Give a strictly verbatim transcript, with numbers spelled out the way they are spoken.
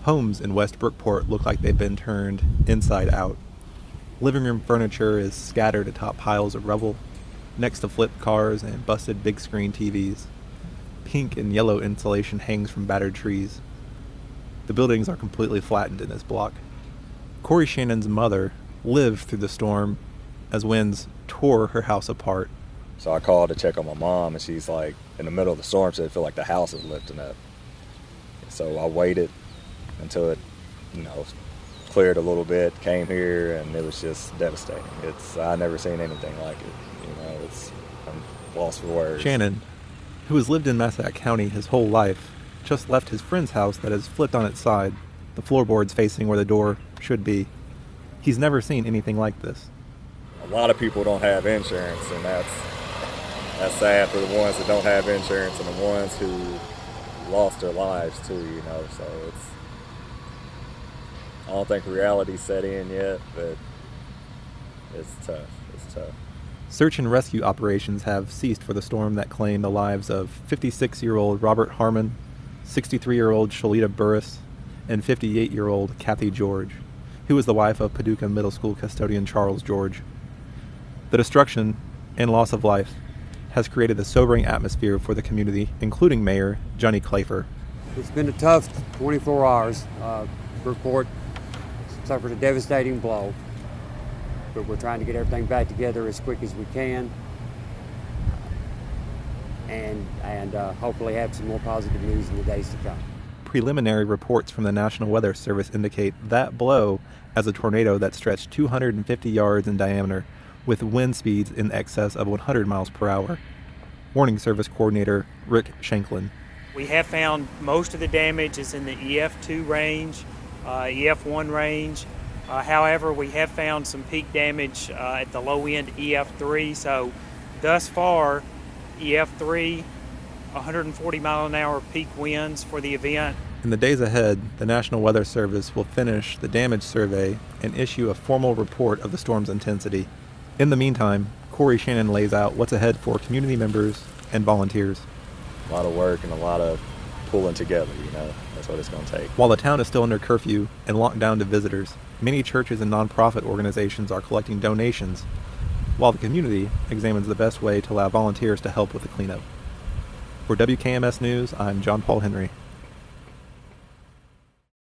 Homes in West Brookport look like they've been turned inside out. Living room furniture is scattered atop piles of rubble, next to flipped cars and busted big screen T Vs. Pink and yellow insulation hangs from battered trees. The buildings are completely flattened in this block. Corey Shannon's mother lived through the storm as winds tore her house apart. So I called to check on my mom, and she's like, in the middle of the storm, said it felt like the house is lifting up. So I waited until it, you know, cleared a little bit, came here, and it was just devastating. It's I never seen anything like it. You know, it's I'm lost for words. Shannon, who has lived in Massac County his whole life, just left his friend's house that is flipped on its side, the floorboards facing where the door should be. He's never seen anything like this. A lot of people don't have insurance, and that's that's sad for the ones that don't have insurance and the ones who lost their lives too, you know. So it's I don't think reality's set in yet, but it's tough. It's tough. Search and rescue operations have ceased for the storm that claimed the lives of fifty-six-year-old Robert Harmon, sixty-three-year-old Shalita Burris, and fifty-eight-year-old Kathy George, who was the wife of Paducah Middle School custodian Charles George. The destruction and loss of life has created a sobering atmosphere for the community, including Mayor Johnny Clafer. It's been a tough twenty-four hours. Uh, Brookport suffered a devastating blow, but we're trying to get everything back together as quick as we can, and and uh, hopefully have some more positive news in the days to come. Preliminary reports from the National Weather Service indicate that blow as a tornado that stretched two hundred fifty yards in diameter with wind speeds in excess of one hundred miles per hour. Warning Service Coordinator Rick Shanklin. We have found most of the damage is in the E F two range, uh, E F one range. Uh, however, we have found some peak damage uh, at the low end E F three. So thus far, E F three, one hundred forty mile an hour peak winds for the event. In the days ahead, the National Weather Service will finish the damage survey and issue a formal report of the storm's intensity. In the meantime, Corey Shannon lays out what's ahead for community members and volunteers. A lot of work and a lot of pulling together, you know. That's what it's going to take. While the town is still under curfew and locked down to visitors, many churches and nonprofit organizations are collecting donations, while the community examines the best way to allow volunteers to help with the cleanup. For W K M S News, I'm John Paul Henry.